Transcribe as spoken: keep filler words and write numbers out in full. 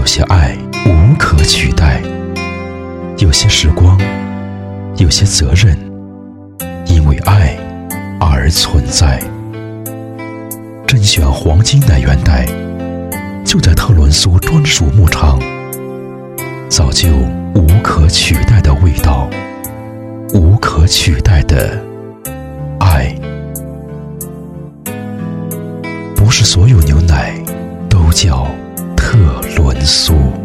有些爱无可取代，有些时光，有些责任，因为爱而存在。甄选黄金奶源带，就在特仑苏专属牧场，造就无可取代的味道，无可取代的爱。不是所有牛奶都叫特仑苏。